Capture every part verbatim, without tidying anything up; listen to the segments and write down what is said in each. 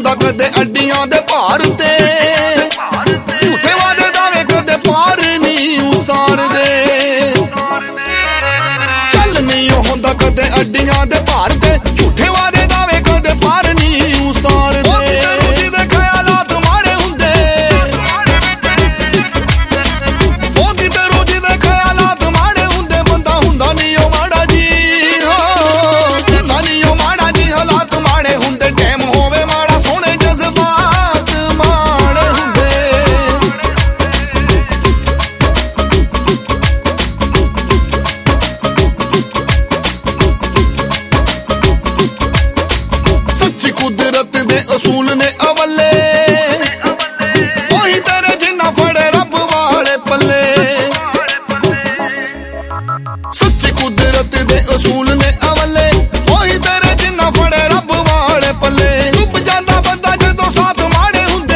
ਹੁੰਦਾ ਕਦੇ ਅੱਡੀਆਂ ਦੇ ਭਾਰ ਤੇ ਝੂਠੇ ਵਾਦੇ ਦਾਵੇ ਕਦੇ ਪਾਰ ਨਹੀਂ ਉਸਾਰਦੇ ਚੱਲ ਨਹੀਂ ਹੁੰਦਾ ਕਦੇ ਅੱਡੀਆਂ ਦੇ ਭਾਰ ਤੇ ਝੂਠੇ ਵਾਦੇ ਦਾਵੇ ਕਦੇ ਪਾਰ ਨਹੀਂ ਉਸਾਰਦੇ ਜਿਹਦੇ ਖਿਆਲਾਤ ਮਾੜੇ ਹੁੰਦੇ ਉਹ ਕਿਤੇ ਰੋਜ਼ ਦੇ ਖਿਆਲਾਤ ਮਾੜੇ ਹੁੰਦੇ ਬੰਦਾ ਹੁੰਦਾ ਨਹੀਂ ਉਹ ਮਾੜਾ ਜੀ ਹੁੰਦਾ ਨਹੀਂ ਉਹ ਮਾੜਾ ਜੀ ਹਾਲਾਤ ਮਾੜੇ ਹੁੰਦੇ ਟਾਈਮ ਹੋਵੇ ਮਾੜਾ ਸੋਹਣੇ ਜਜ਼ਬਾਤ ਮਾੜੇ ਹੁੰਦੇ ਸੱਚੀ ਕੁਦਰਤ ਦੇ ਅਸੂਲ ਨੇ ਅਵੱਲੇ ਉਹੀ ਤੇਰੇ ਜਿੰਨਾ ਫੜੇ ਰੱਬ ਵਾਲੇ ਪੱਲੇ ਸੱਚੀ ਕੁਦਰਤ ਦੇ ਅਸੂਲ ਨੇ ਅਵੱਲੇ ਉਹੀ ਤੇਰੇ ਜਿੰਨਾ ਫੜੇ ਰੱਬ ਵਾਲੇ ਪੱਲੇ ਡੁੱਬ ਜਾਂਦਾ ਬੰਦਾ ਜਦੋਂ ਸਾਥ ਮਾੜੇ ਹੁੰਦੇ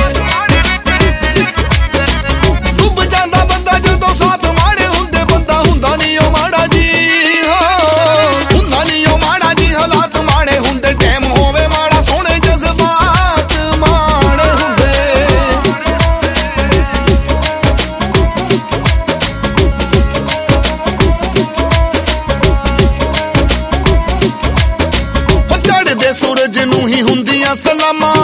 ਡੁੱਬ ਜਾਂਦਾ ਬੰਦਾ ਜਦੋਂ ਸਾਥ ਮਾੜੇ ਹੁੰਦੇ ਬੰਦਾ ਹੁੰਦਾ ਨਹੀਂ ਉਹ ਮਾੜਾ ਜੀ ਹੁੰਦਾ ਨਹੀਂ ਉਹ ਮਾੜਾ ਜੀ ਹਾਲਾਤ ਮਾੜੇ ਹੁੰਦੇ ਟਾਈਮ ਹੋਵੇ ਮਾੜਾ ਸੋਹਣੇ ਜਜ਼ਬਾਤ ਮਾੜੇ ਹੁੰਦੇ ਚੜ੍ਹਦੇ ਸੂਰਜ ਨੂੰ ਹੀ ਹੁੰਦੀਆਂ ਸਲਾਮਾਂ